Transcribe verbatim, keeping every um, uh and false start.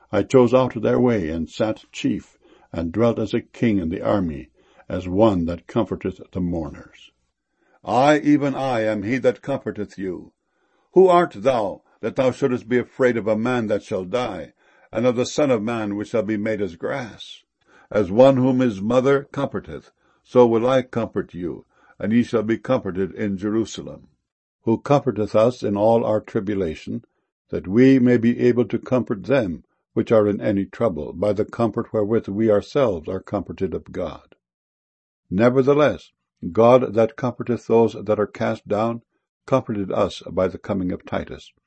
I chose out their way, and sat chief, and dwelt as a king in the army, as one that comforteth the mourners. I, even I, am he that comforteth you. Who art thou, that thou shouldest be afraid of a man that shall die, and of the Son of Man which shall be made as grass? As one whom his mother comforteth, so will I comfort you, and ye shall be comforted in Jerusalem. Who comforteth us in all our tribulation, that we may be able to comfort them which are in any trouble, by the comfort wherewith we ourselves are comforted of God. Nevertheless, God that comforteth those that are cast down, comforted us by the coming of Titus,